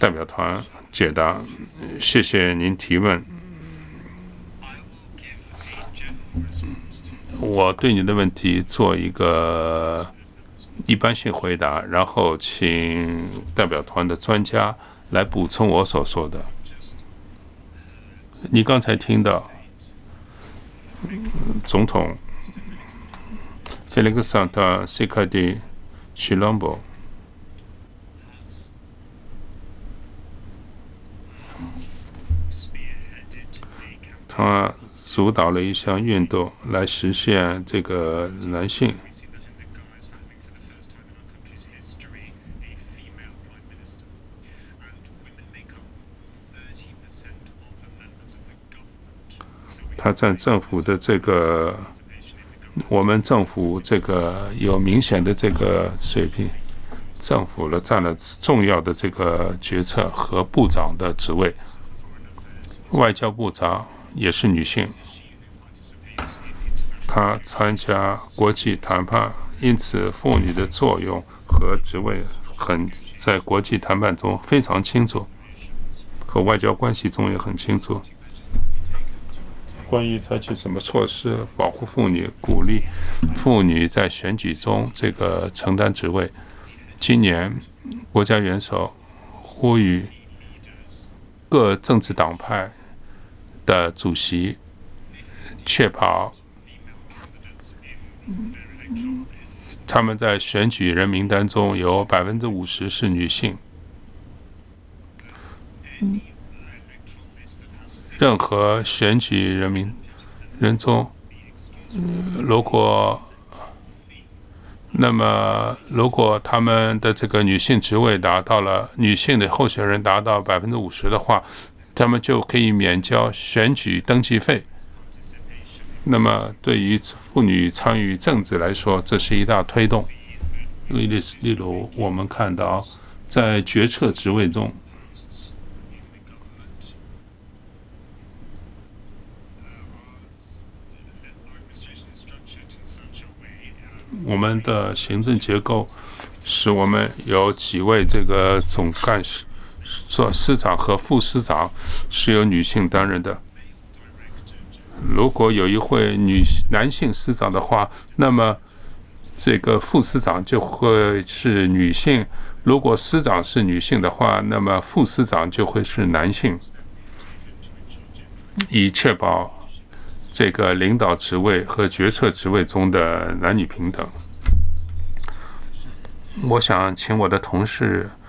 代表团解答。谢谢您提问。我对你的问题做一个一般性回答，然后请代表团的专家来补充我所说的。你刚才听到总统菲利克桑特西克蒂齐朗博他主导了一项运动来实现这个男性。他占政府的这个，我们政府这个有明显的这个水平，政府了占了重要的这个决策和部长的职位。外交部长也是女性，她参加国际谈判，因此妇女的作用和职位在国际谈判中非常清楚，和外交关系中也很清楚。关于采取什么措施保护妇女，鼓励妇女在选举中这个承担职位，今年国家元首呼吁各政治党派的主席确保他们在选举人名单中有50%是女性。任何选举人中，如果他们的这个女性职位达到了女性的候选人达到50%的话，他们就可以免交选举登记费。那么对于妇女参与政治来说，这是一大推动。例如我们看到在决策职位中，我们的行政结构使我们有几位这个总干事、做司长和副司长是由女性担任的。如果有一位男性司长的话，那么这个副司长就会是女性；如果司长是女性的话，那么副司长就会是男性，以确保这个领导职位和决策职位中的男女平等。我想请我的同事